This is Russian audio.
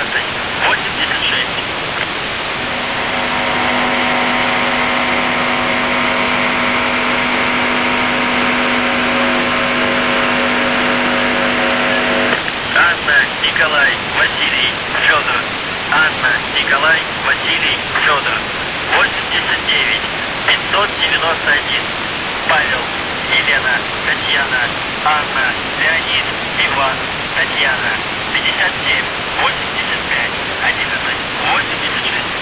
86. Анна, Николай, Василий, Федор. Анна, Николай, Василий, Федор. 89 591. Павел, Елена, Татьяна, Анна, Леонид, Иван, Татьяна. 57 85 11 86.